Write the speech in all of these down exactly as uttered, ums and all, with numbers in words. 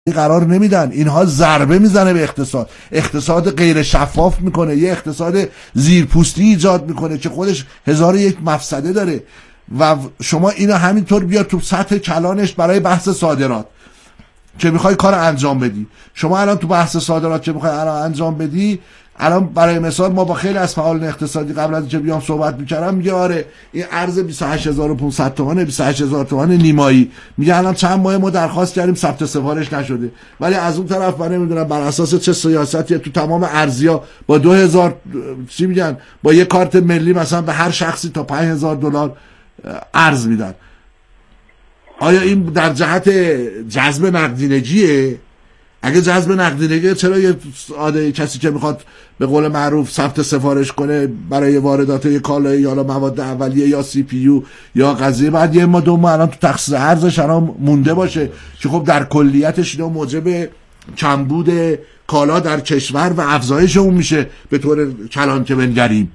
قرار نمیدن. اینها ضربه میزنه به اقتصاد، اقتصاد غیر شفاف میکنه، یه اقتصاد زیرپوستی ایجاد میکنه که خودش هزار یک مفسده داره. و شما اینو همینطور بیا تو سطح کلانش برای بحث صادرات که میخوای کار انجام بدی. شما الان تو بحث صادرات که میخوای الان انجام بدی، الان برای مثال ما با خیلی از فعالان اقتصادی قبل از اینکه بیام صحبت میکردم، میگه آره این ارز بیست و هشت هزار و پانصد تومانه، بیست و هشت هزار تومان نیمایی، میگه الان چند ماه ما درخواست کردیم ثبت سفارش نشده. ولی از اون طرف من نمیدونم بر اساس چه سیاستی تو تمام ارزیا با دو هزار چی میگن با یه کارت ملی مثلا به هر شخصی تا پنج هزار دلار ارز میدن. آیا این در جهت جذب نقدینگیه؟ اگه جذب نقدینگیه چرا یه آده کسی که میخواد به قول معروف ثبت سفارش کنه برای واردات یه کالایی یا مواد اولیه یا سی پی یو یا قضیه بعد یه ما دو ما الان تو تخصیص ارزش الان مونده باشه که خب در کلیتش اینا موجب کمبود کالا در کشور و افزایش اون میشه به طور کلان که بنگریم.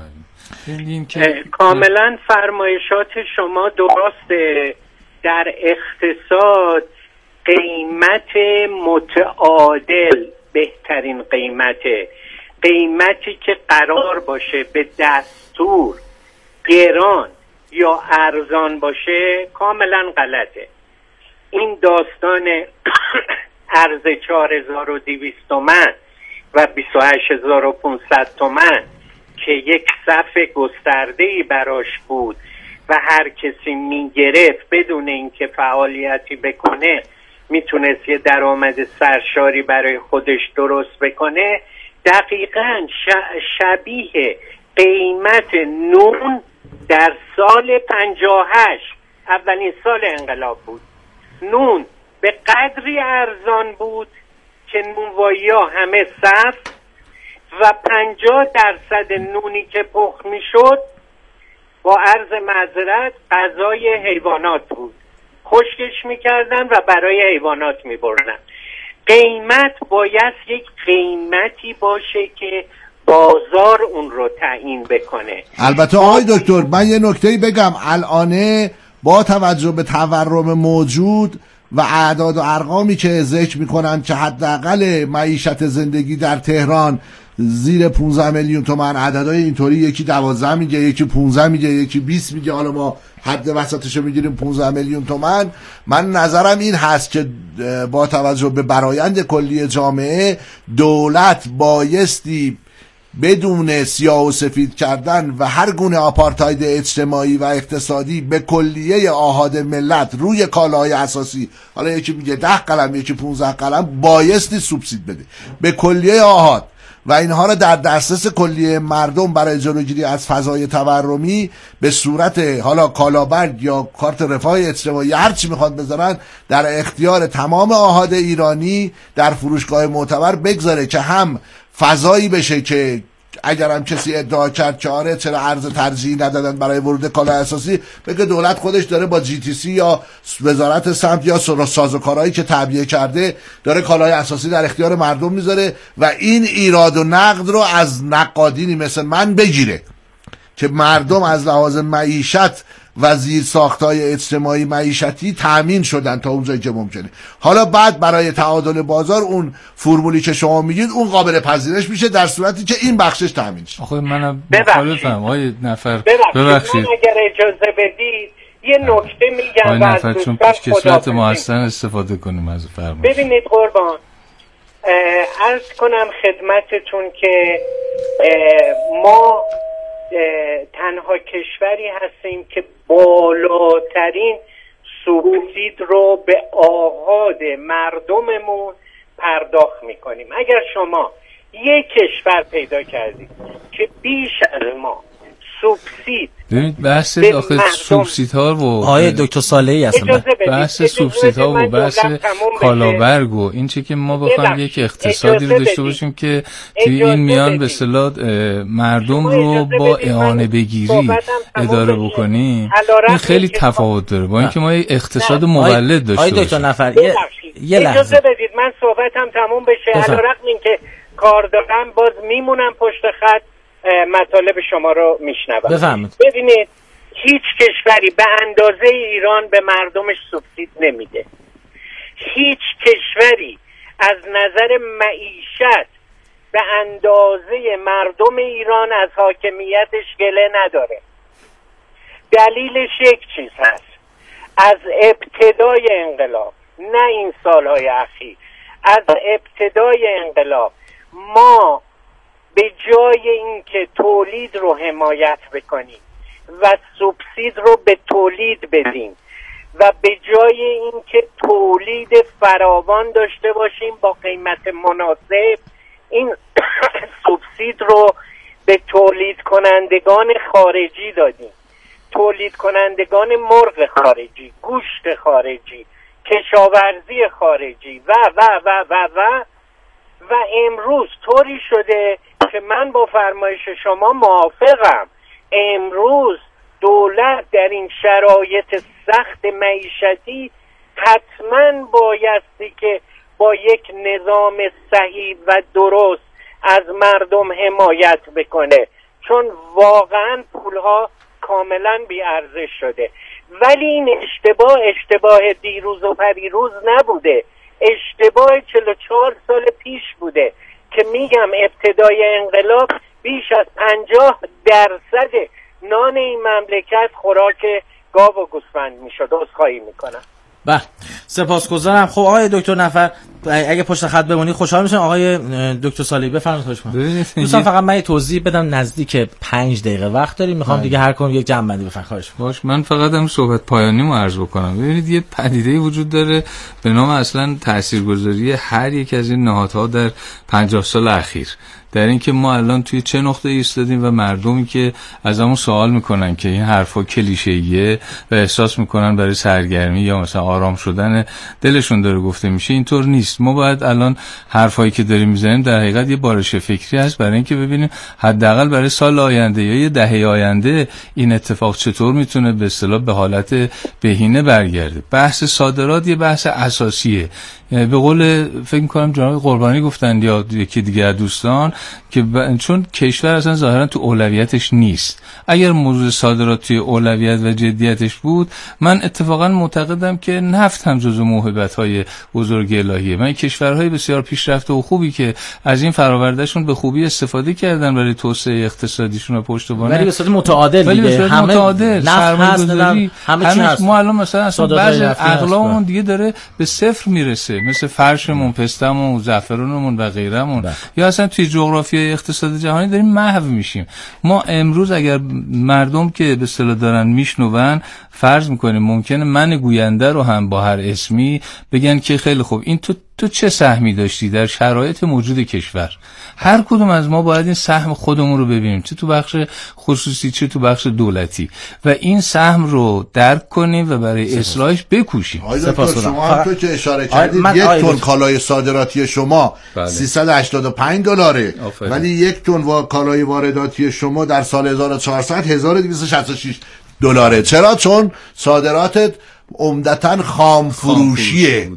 کاملا فرمایشات شما درسته. در اقتصاد قیمت متعادل بهترین قیمته. قیمتی که قرار باشه به دستور گران یا ارزان باشه کاملا غلطه. این داستان ارز چهار هزار و دویست تومن و بیست و هشت هزار و پانصد تومن که یک صف گسترده‌ای براش بود و هر کسی میگرفت بدون اینکه فعالیتی بکنه میتونست یه درآمد سرشاری برای خودش درست بکنه، دقیقاً شبیه قیمت نون در سال پنجاه و هشت اولین سال انقلاب بود. نون به قدری ارزان بود که نونوایی‌ها همه صف و پنجاه درصد نونی که پخت میشد با عرض معذرت غذای حیوانات بود. خشکش میکردن و برای حیوانات میبردن. قیمت باید یک قیمتی باشه که بازار اون رو تعیین بکنه. البته آقای دکتر من یه نکته‌ای بگم، الان با توجه به تورم موجود و اعداد و ارقامی که ذکر میکنن که حداقل معیشت زندگی در تهران زیر پانزده میلیون تومان، عددهای اینطوری یکی دوازده میگه، یکی پانزده میگه، یکی بیست میگه، حالا ما حد وسطشو میگیریم پانزده میلیون تومان. من نظرم این هست که با توجه به برآیند کلی جامعه دولت بایستی بدون سیاه و سفید کردن و هر گونه آپارتاید اجتماعی و اقتصادی به کلیه آحاد ملت روی کالاهای اساسی، حالا یکی میگه ده قلم یکی پانزده قلم، بایستی سوبسید بده به کلیه آحاد و اینها را در دسترس کلیه مردم برای جلوگیری از فضای تورمی به صورت حالا کالابرگ یا کارت رفاه اجتماعی هر چی میخواد بذارن در اختیار تمام آحاد ایرانی در فروشگاه معتبر بگذاره که هم فضایی بشه که اگر هم کسی ادعا کرد که آره چرا ارز ترجیحی ندادن برای ورود کالای اساسی، بگه دولت خودش داره با جی تی سی یا وزارت سمت یا سازوکارهایی که تعبیه کرده داره کالای اساسی در اختیار مردم میذاره و این ایراد و نقد رو از نقادینی مثل من بگیره که مردم از لحاظ معیشت و زیر ساختای اجتماعی معیشتی تامین شدن تا اونجایی که ممکنه. حالا بعد برای تعادل بازار اون فرمولی که شما میگید اون قابل پذیرش میشه در صورتی که این بخشش تامین شه. آخه منم مخالفم آقای نفر. ببخشید اگر اجازه بدید یه نکته میگم. آقای نفر چون کسرت محسن استفاده کنیم از فرمایش. ببینید قربان، عرض کنم خدمتتون که ما تنها کشوری هستیم که بالاترین سوبسید رو به آحاد مردممون پرداخت میکنیم. اگر شما یک کشور پیدا کردید که بیش از ما سوبسید ببینید بحث داخل سوبسیدها و آقای دکتر صالحی هستن بحث سوبسیدها و بحث کالابرگ و این چه که ما بخوایم یک اقتصادی رو داشته باشیم که توی این میان به اصطلاح مردم رو با اعانه بگیری اداره بکنیم، این خیلی تفاوت داره با اینکه ما یک اقتصاد مولد داشته باشیم. آقای دکتر نفر یه لحظه اجازه بدید من صحبتم تموم بشه. علیرغم اینکه کار دارم باز میمونم پشت خط مطالب شما رو میشنوم. بفهمید. ببینید هیچ کشوری به اندازه ایران به مردمش سوبسید نمیده. هیچ کشوری از نظر معیشت به اندازه مردم ایران از حاکمیتش گله نداره. دلیلش یک چیز هست، از ابتدای انقلاب، نه این سالهای اخیر، از ابتدای انقلاب ما به جای اینکه تولید رو حمایت بکنیم و سوبسید رو به تولید بدیم و به جای اینکه تولید فراوان داشته باشیم با قیمت مناسب، این سوبسید رو به تولید کنندگان خارجی دادیم، تولید کنندگان مرغ خارجی، گوشت خارجی، کشاورزی خارجی و و و و و و امروز طوری شده که من با فرمایش شما موافقم. امروز دولت در این شرایط سخت معیشتی حتما بایستی که با یک نظام صحیح و درست از مردم حمایت بکنه، چون واقعا پولها کاملا بی ارزش شده. ولی این اشتباه اشتباه دیروز و پریروز نبوده، اشتباه چهل و چهار سال پیش بوده که میگم ابتدای انقلاب بیش از پنجاه درصد نان این مملکت خوراک گاو و گوسفند میشد. عذرخواهی میکنم. بله سپاسگزارم. خب آقای دکتر نفر اگه پشت خط بمونید خوشحال میشم. آقای دکتر صالحی بفرمایید. خواهش می‌کنم دوستان فقط من توضیح بدم، نزدیک پنج دقیقه وقت داریم، میخوام دیگه هر کدوم یک جمع بندی بفرمایید. خواهش باش من فقط هم صحبت پایانیمو عرض بکنم. ببینید یه پدیده وجود داره به نام اصلا تاثیرگذاری هر یک از این نهادها در پنجاه سال اخیر، در این که ما الان توی چه نقطه ایستادیم و مردمی که از همون سوال میکنن که این حرفا کلیشه‌ایه و احساس میکنن برای سرگرمی یا مثلا آرام شدن دلشون داره گفته میشه، اینطور نیست. ما باید الان حرفایی که داریم میزنیم در حقیقت یه بارش فکری هست برای اینکه ببینیم حداقل برای سال آینده یا یه دهه آینده این اتفاق چطور میتونه به اصطلاح به حالت بهینه برگرده. بحث صادرات یه بحث اساسیه. به قول فکر می‌کنم جناب قربانی گفتن یا یکی دیگه از دوستان که ب... چون کشور اصلا ظاهرا تو اولویتش نیست. اگر موضوع صادرات توی اولویت و جدیتش بود، من اتفاقا معتقدم که نفت هم جزو موهبت‌های بزرگ الهیه. من کشورهای بسیار پیشرفته و خوبی که از این فرآوردهشون به خوبی استفاده کردن برای توسعه اقتصادیشون و پشتوانه، ولی به صورت متعادل دیگه، همه متعادل سرمایه‌گذاری همه چی هست. ما الان مثلا اصلا بعضی اقلاممون دیگه داره به صفر میرسه، مثل فرشمون، پستمون، زعفرانمون و غیرمون، یا اصلا توی جغرافیای اقتصاد جهانی داریم محو میشیم. ما امروز اگر مردم که به اصطلاح دارن میشنون فرض میکنیم ممکنه من گوینده رو هم با هر اسمی بگن که خیلی خوب این تو تو چه سهمی داشتی در شرایط موجود کشور. هر کدوم از ما باید این سهم خودمون رو ببینیم، چه تو بخش خصوصی چه تو بخش دولتی، و این سهم رو درک کنیم و برای اصلاحش بکوشیم. سپاس. شما هم تو که اشاره کردید یک تن کالای صادراتی شما بله. سیصد و هشتاد و پنج دلاره، ولی یک تن وا... کالای وارداتی شما در سال هزار و چهارصد هزار و دویست و شصت و شش دلاره. چرا؟ چون صادراتت عمدتاً خام فروشیه.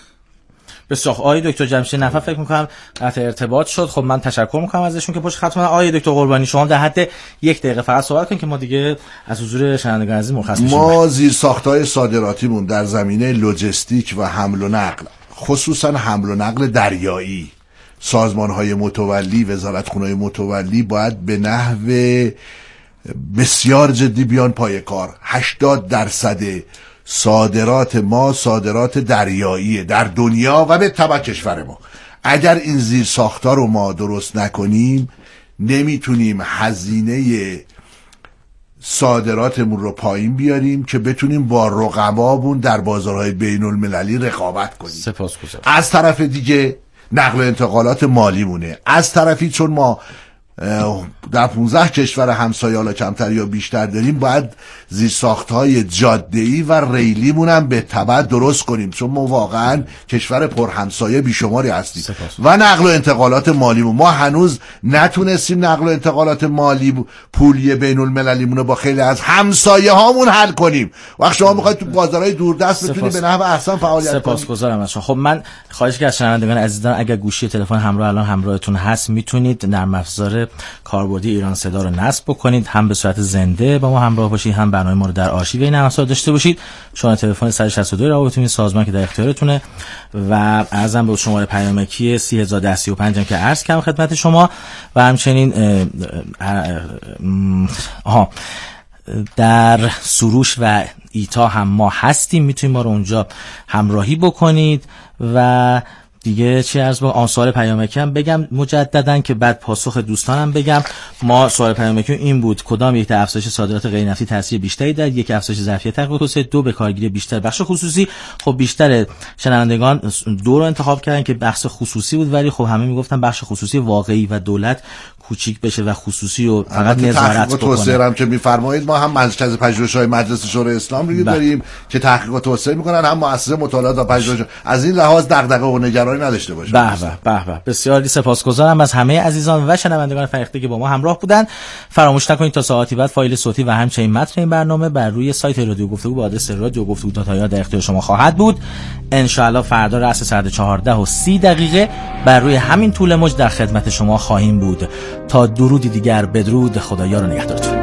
بسیار. آقای دکتر جمشید نفر فکر می‌کنم قطع ارتباط شد. خب من تشکر می‌کنم ازشون که پشت خط هستن. آقای دکتر قربانی شما در حد یک دقیقه فقط صحبت کنید که ما دیگه از حضور شنوندگان عزیز مرخص میشیم. ما زیرساخت‌های صادراتیمون در زمینه لوجستیک و حمل و نقل، خصوصا حمل و نقل دریایی، سازمان‌های متولی، وزارتخونه‌های متولی باید به نحو بسیار جدی بیان پای کار. هشتاد درصد صادرات ما صادرات دریاییه در دنیا و به تبع کشور ما. اگر این زیر ساختار رو ما درست نکنیم نمیتونیم هزینه صادراتمون رو پایین بیاریم که بتونیم با رقبامون در بازارهای بین المللی رقابت کنیم. سپاسگزارم. از طرف دیگه نقل و انتقالات مالی مونه، از طرفی چون ما در پانزده کشور همسایه حالا کمتر یا بیشتر داریم باید زیرساخت‌های جاده‌ای و ریلیمون هم به تبع درست کنیم، چون ما واقعا کشور پر همسایه بیشماری هستیم. و نقل و انتقالات مالیمون ما هنوز نتونستیم نقل و انتقالات مالی پولی بین المللیمون رو با خیلی از همسایه هامون حل کنیم. وقت شما میخواید تو بازارهای دوردست بتونید به نحو احسن فعالیت کنید. سپاسگزارم از شما. خب من خواهش که از شنوندگان عزیزان اگر گوشی تلفن همراه الان همراهتون هست میتونید نرم افزار کاربردی ایران صدا رو نصب بکنید، هم به صورت زنده با ما همراه باشید، هم برنامه ما رو در آرشیو این نرم داشته باشید. شماره تلفن صد و شصت و دو رابطه سازمان که در اختیارتونه و ارزم به شماره پیامکی سه هزار و ده سی و پنج هم که عرض کردم خدمت شما. و همچنین آها در سروش و ایتا هم ما هستیم، میتونید ما رو اونجا همراهی بکنید. و دیگه چی عرض با آن سوال پیامکی هم بگم مجددا که بعد پاسخ دوستانم بگم. ما سوال پیامکی این بود: کدام یک در افزایش صادرات غیر نفتی تاثیر بیشتری دارد؟ یک، افزایش ظرفیت تحقیق و توسعه، دو، به کارگیری بیشتر بخش خصوصی. خب بیشتر شنوندگان دو رو انتخاب کردن که بخش خصوصی بود، ولی خب همه میگفتن بخش خصوصی واقعی و دولت کوچیک بشه و خصوصی و فقط نظارت بکنه. توسعه هم که میفرمایید ما هم مرکز پژوهش‌های مجلس شورای اسلام رو داریم که تحقیق و توسعه میکنن، هم مؤسسه مطالعات و پژوهش. از این لحاظ دغدغه و نگرانی نداشته باشید. به به به بسیار سپاسگزارم از همه عزیزان و شنوندگان فرهیخته که با ما همراه بودن. فراموش نکنید تا ساعتی بعد فایل صوتی و همچنین متن این برنامه بر روی سایت رادیو گفتگو با آدرس رادیو گفتگو دات آی آر در اختیار شما خواهد بود. ان شاء الله فردا رأس ساعت چهارده و سی دقیقه بر روی همین طول موج در خدمت شما خواهیم بود. تا درودی دیگر بدرود، خدایا رو نگهدارتون.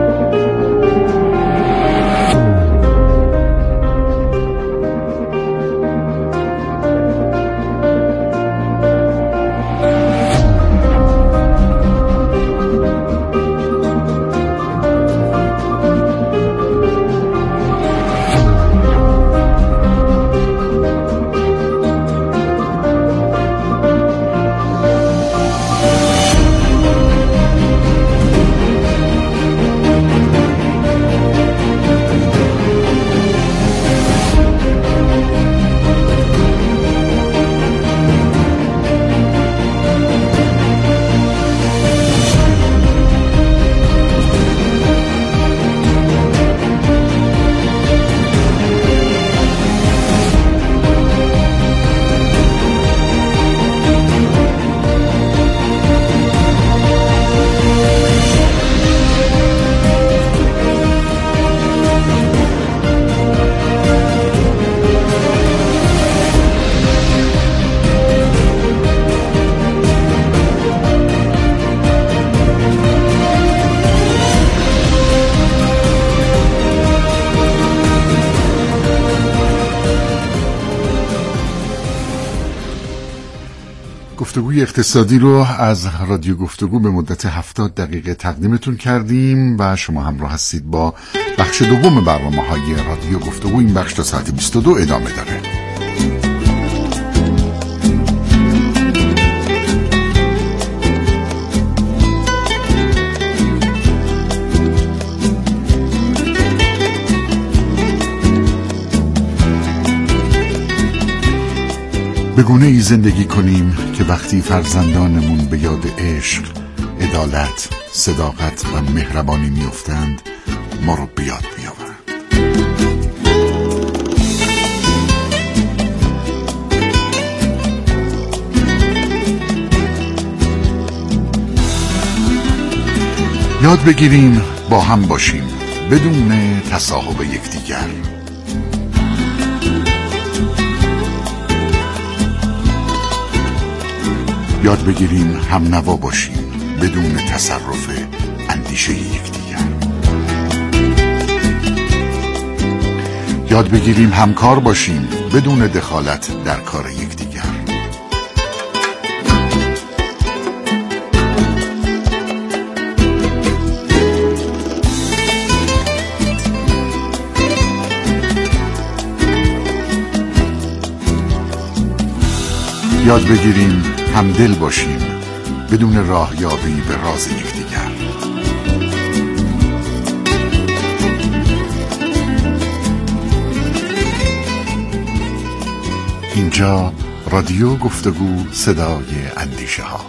گفتگوی اقتصادی رو از رادیو گفتگو به مدت هفتاد دقیقه تقدیمتون کردیم و شما همراه هستید با بخش دوم برنامه‌های رادیو گفتگو. این بخش تا ساعت بیست و دو ادامه داره. به گونه ای زندگی کنیم که وقتی فرزندانمون به یاد عشق، عدالت، صداقت و مهربانی میافتند ما رو به یاد بیاورند. یاد بگیریم با هم باشیم بدون تصاحب یکدیگر. یاد بگیریم هم نوا باشیم بدون تصرف اندیشه یکدیگر. یاد بگیریم همکار باشیم بدون دخالت در کار یکدیگر. یاد بگیریم همدل باشیم بدون راهیابی به راز یکدیگر. اینجا رادیو گفتگو، صدای اندیشه ها.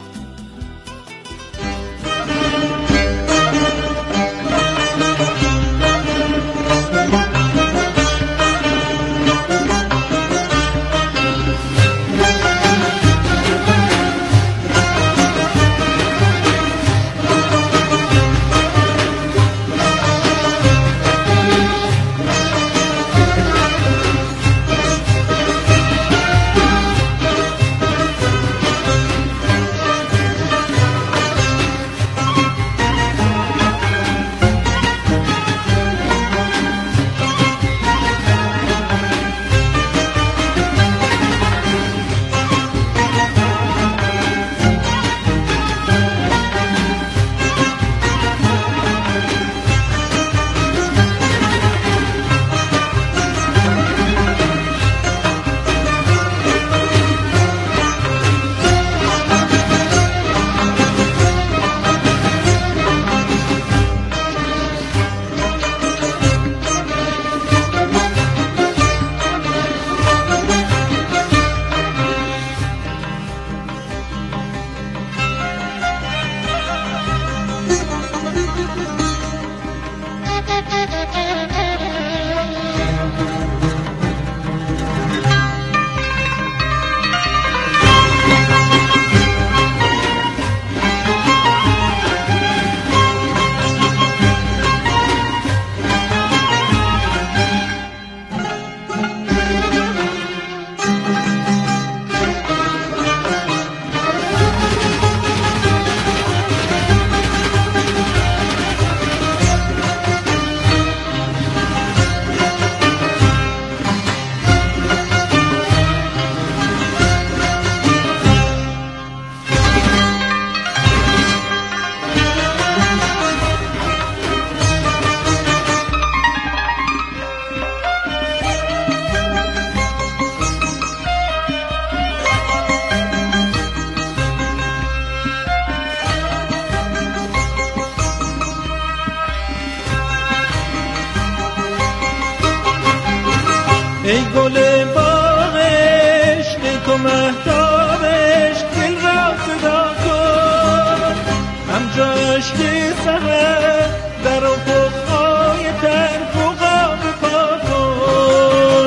ای گل باغش ای تو مهتابش دل را صدا کن همجاش که سهر در افقهای تر فوقا بپا کن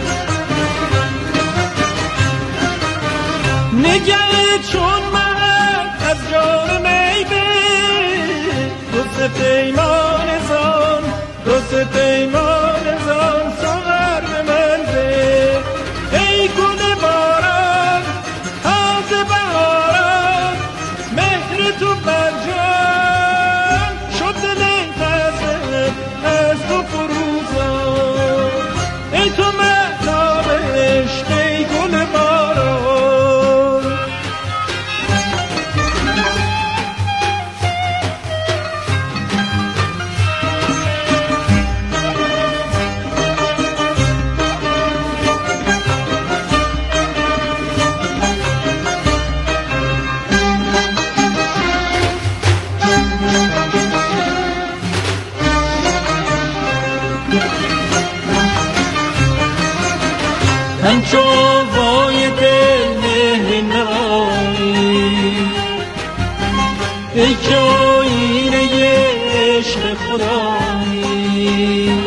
نگه چون مرد از جان میبه دوست پیمان زان دوست پیمان زان ساغر به من ده ای گل باران تازه بهاران مهر تو بر جان شد دل غزل از تو فروزان ای تو مهتاب عشق ای گل باران همچو وای دل مهر نوایی ای که آینه عشق خدایی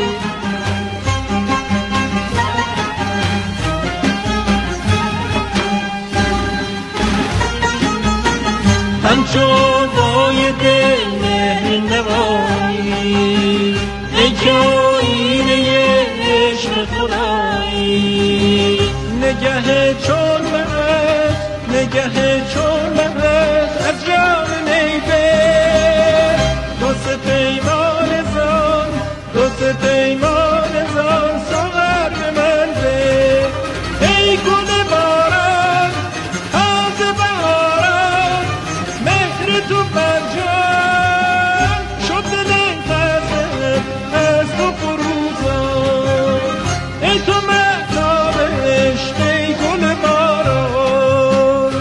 همچو وای دل مهر نوایی ای که آینه عشق خدایی نگه چون مهد نگه چون مهد از جان نیبه دوست پیمان زان دوست پیمان زان ساغر به من ده ای گل باران تازه بهاران مهر تو بر جان شد دل غزل از تو فروزان ای تو مهتاب عشق ای گل باران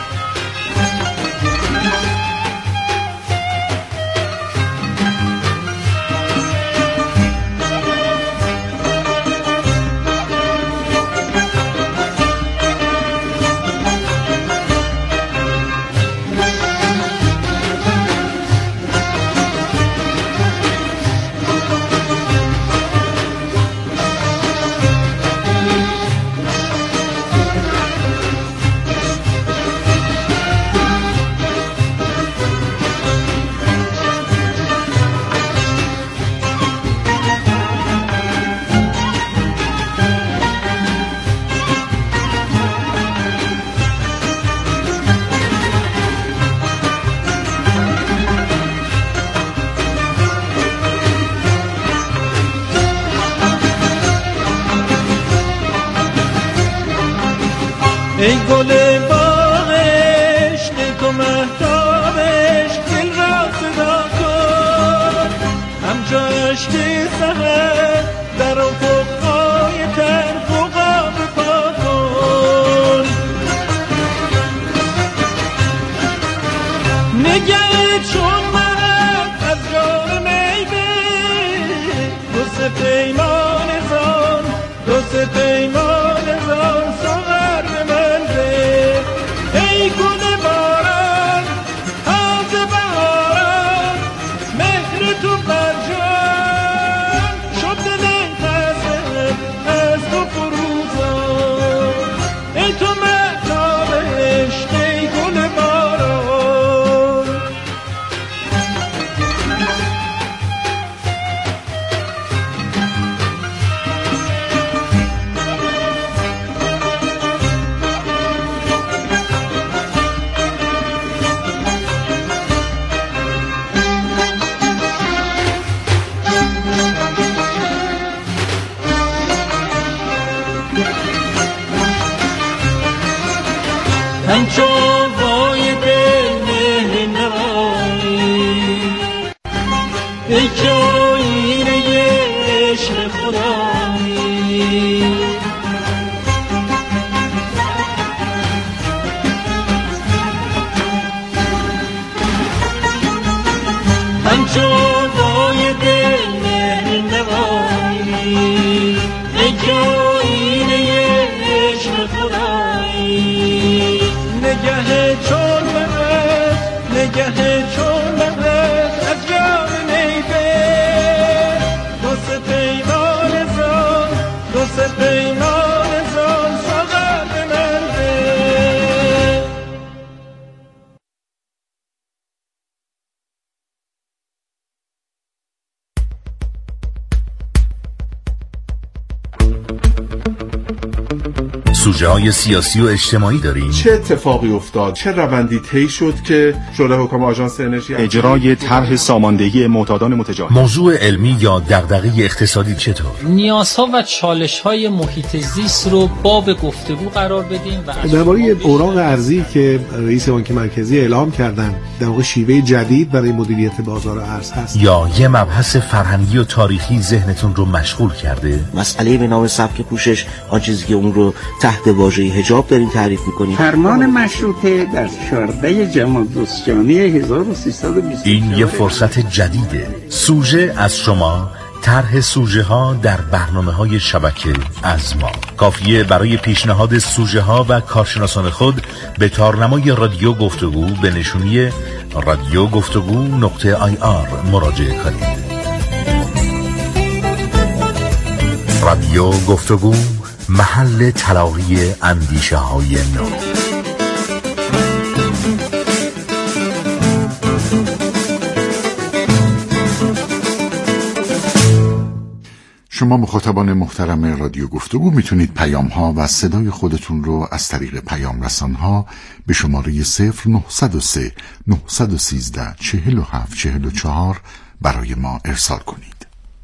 ای گل باغش ای تو مهتابش دل را صدا کن همجاش که سهر در افقهای تر فوقا بپا کن نگه چون مرد از جان میبه دوست پیمان زان دوست پیمان زان ساغر به من ده ای گل باران تازه بهاران مهر تو بر جان شد دل غزل از تو فروزان ای تو مهتاب عشق ای گل باران همچو وای دل مهر نوایی ای که آینه عشق خدایی همچو وای دل مهر نوایی ای که نگه چون مغز نگه چون مغز از یار نیبه دو سه پیمان زان دو سه پیمان زان ساغر به من ده. سوژه های سیاسی و اجتماعی داریم. چه اتفاقی افتاد؟ چه روندی طی شد که شورای حکام آژانس انرژی اجرای طرح ساماندهی معتادان متجاوز؟ موضوع علمی یا دغدغه اقتصادی چطور؟ نیازها و چالش‌های محیط زیست رو باب گفتگو قرار بدیم و درباره اوراق ارزی که رئیس بانک مرکزی اعلام کردن در واقع شیوه جدید برای مدیریت بازار ارز هست. یا یه مبحث فرهنگی و تاریخی ذهنتون رو مشغول کرده؟ مسئله به نام سبک پوشش، آن چیزی که اون رو تحت واژه حجاب داریم تعریف می‌کنیم. فرمان مشروطه در چهاردهم جمادی هزار و سیصد و بیست و چهار. این یه فرصت جدیده. سوژه از شما، طرح سوژه ها در برنامه های شبکه از ما. کافیه برای پیشنهاد سوژه ها و کارشناسان خود به تارنمای رادیو گفتگو به نشونی رادیو گفتگو نقطه آی آر مراجعه کنید. رادیو گفتگو، محل تلاقی اندیشه های نو. شما مخاطبان محترم رادیو گفتگو میتونید پیام ها و صدای خودتون رو از طریق پیام رسان ها به شماره صفر نهصد و سه نهصد و سیزده چهل و هفت چهل و چهار برای ما ارسال کنید.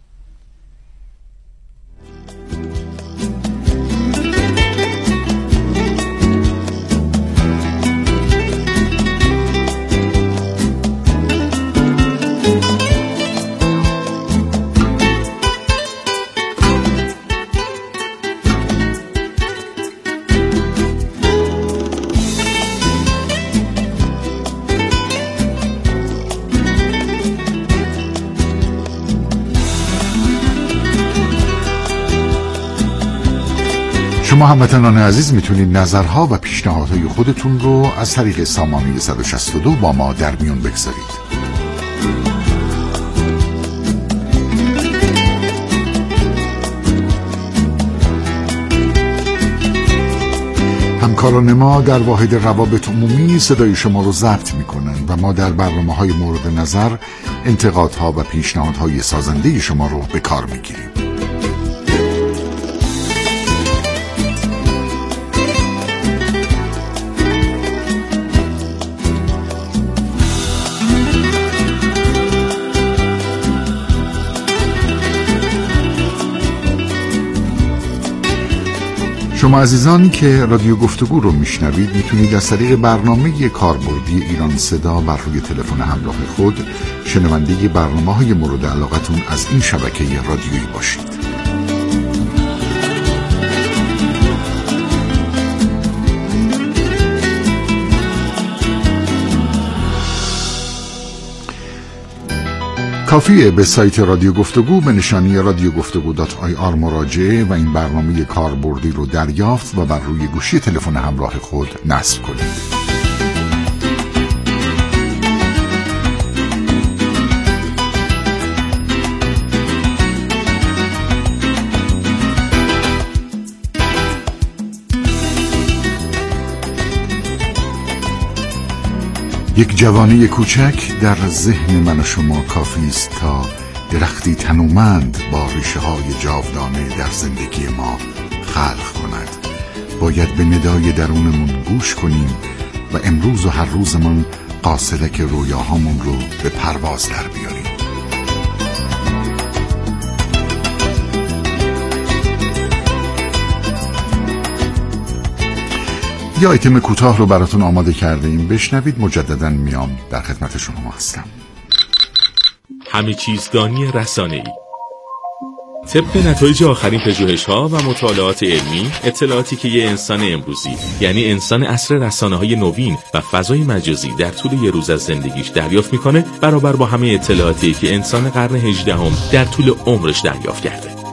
شما هموطنان عزیز میتونید نظرها و پیشنهادهای خودتون رو از طریق سامانه صد و شصت و دو با ما در میون بگذارید. همکاران ما در واحد روابط عمومی صدای شما رو ضبط میکنن و ما در برنامه‌های مورد نظر انتقادها و پیشنهادهای سازنده شما رو به کار میگیریم. شما عزیزانی که رادیو گفتگو رو میشنوید میتونید از طریق برنامه کاربردی ایران صدا بر روی تلفن همراه خود شنونده برنامه‌های مورد علاقتون از این شبکه رادیویی باشید. کافیه به سایت رادیو گفتگو به نشانی رادیو گفتگو دات آی آر مراجعه و این برنامه کاربردی رو دریافت و بر روی گوشی تلفن همراه خود نصب کنید. یک جوانی کوچک در ذهن من و شما کافی است تا درختی تنومند با ریشه های جاودانه در زندگی ما خلق کند. باید به ندای درونمون گوش کنیم و امروز و هر روزمون قاصدک رویاهامون رو به پرواز در بیاریم. یا ایتم کوتاه رو براتون آماده کرده ایم، بشنوید. مجدداً میام در خدمت شما هستم. همه چیز دانی رسانه‌ای. طبق نتایج آخرین پژوهش‌ها و مطالعات علمی، اطلاعاتی که یه انسان امروزی، یعنی انسان عصر رسانه‌های نوین و فضای مجازی در طول یه روز از زندگیش دریافت میکنه، برابر با همه اطلاعاتی که انسان قرن هجدهم در طول عمرش دریافت کرده.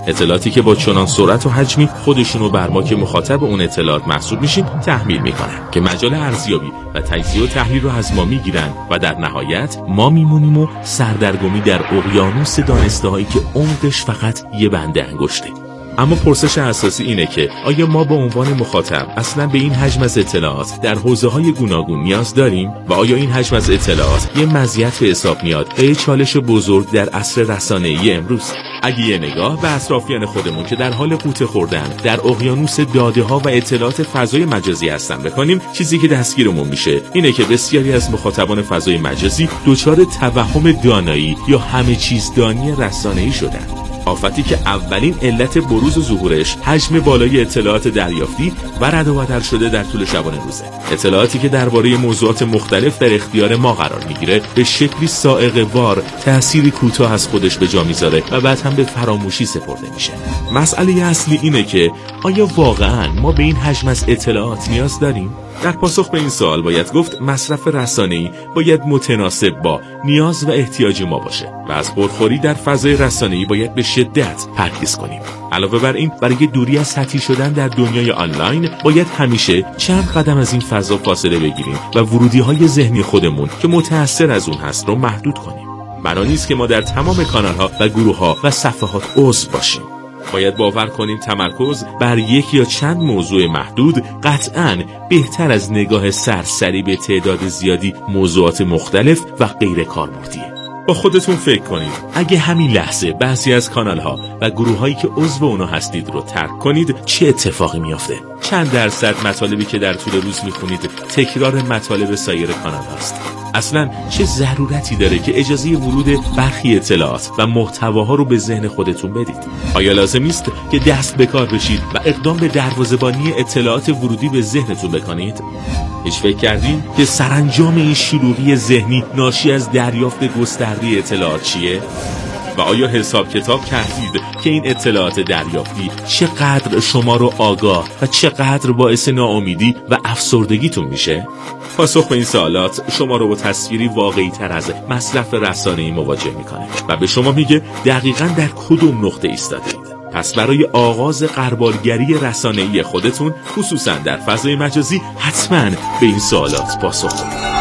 اطلاعاتی که با چنان سرعت و حجمی خودشونو بر ما که مخاطب اون اطلاعات محسوب میشیم تحمیل میکنن که مجال ارزیابی و تجزیه و تحلیل رو از ما میگیرن و در نهایت ما میمونیم و سردرگمی در اقیانوس دانسته‌هایی که عمقش فقط یه بنده انگشته. اما پرسش اساسی اینه که آیا ما به عنوان مخاطب اصلا به این حجم از اطلاعات در حوزه‌های گوناگون نیاز داریم و آیا این حجم از اطلاعات یه مزیت به حساب میاد و یه چالش بزرگ در عصر رسانه‌ای امروز؟ اگه یه نگاه به اطرافیان خودمون که در حال قوطه خوردن در اقیانوس داده‌ها و اطلاعات فضای مجازی هستن بکنیم، چیزی که دستگیرمون میشه اینه که بسیاری از مخاطبان فضای مجازی دچار توهم دانایی یا همه چیز دانی رسانه‌ای شدن. آفتی که اولین علت بروز و ظهورش حجم بالای اطلاعات دریافتی و رد و بدل شده در طول شبانه روزه. اطلاعاتی که درباره موضوعات مختلف در اختیار ما قرار میگیره به شکلی صاعقه وار تأثیری کوتاه از خودش به جا میذاره و بعد هم به فراموشی سپرده میشه. مسئله اصلی اینه که آیا واقعاً ما به این حجم از اطلاعات نیاز داریم؟ در پاسخ به این سوال باید گفت مصرف رسانه‌ای باید متناسب با نیاز و احتیاج ما باشه و از پرخوری در فضای رسانه‌ای باید به شدت پرهیز کنیم. علاوه بر این، برای دوری از سطحی شدن در دنیای آنلاین باید همیشه چند قدم از این فضا فاصله بگیریم و ورودی‌های ذهنی خودمون که متأثر از اون هست رو محدود کنیم. بنا نیست که ما در تمام کانال‌ها و گروه‌ها و صفحات عضو باشیم. باید باور کنیم تمرکز بر یک یا چند موضوع محدود قطعاً بهتر از نگاه سرسری به تعداد زیادی موضوعات مختلف و غیر کاربردیه. با خودتون فکر کنید اگه همین لحظه بعضی از کانال‌ها و گروه‌هایی که عضو اونها هستید رو ترک کنید چه اتفاقی میافته؟ چند درصد مطالبی که در طول روز میخونید تکرار مطالب سایر کانال هاست؟ اصلا چه ضرورتی داره که اجازه ورود برخی اطلاعات و محتواها رو به ذهن خودتون بدید؟ آیا لازم نیست که دست به کار بشید و اقدام به دروازه‌بانی اطلاعات ورودی به ذهنتون بکنید؟ هیچ فکر کردین که سرانجام این شلوغی ذهنی ناشی از دریافت گسترده اطلاعات چیه؟ و آیا حساب کتاب کردید که این اطلاعات دریافتی چقدر شما رو آگاه و چقدر باعث ناامیدی و افسردگیتون میشه؟ پاسخ به این سوالات شما رو با تصویری واقعی تر از مصرف رسانه‌ای مواجه میکنه و به شما میگه دقیقاً در کدوم نقطه ایستادید. پس برای آغاز غربالگری رسانه‌ای خودتون خصوصاً در فضای مجازی حتماً به این سوالات پاسخ بدید.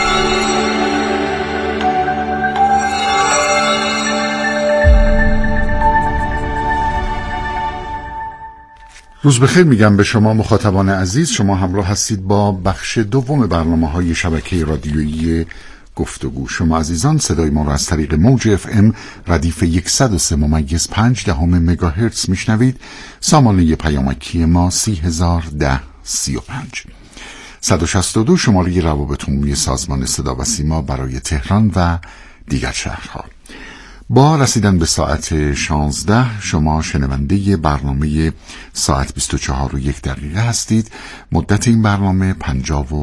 روز بخیر میگم به شما مخاطبان عزیز. شما همراه هستید با بخش دوم برنامه‌های شبکه رادیویی گفتگو. شما عزیزان صدای ما را از طریق موج اف ام ردیف صد و سه ممیز پنج دهم مگاهرتز میشنوید. سامانه پیامکی ما سی هزار و ده سی و پنج. صد و شصت و دو شماره روابط عمومی سازمان صدا و سیما برای تهران و دیگر شهرها. با رسیدن به ساعت شانزده شما شنونده برنامه ساعت بیست و چهار و یک دقیقه هستید. مدت این برنامه پنجاه و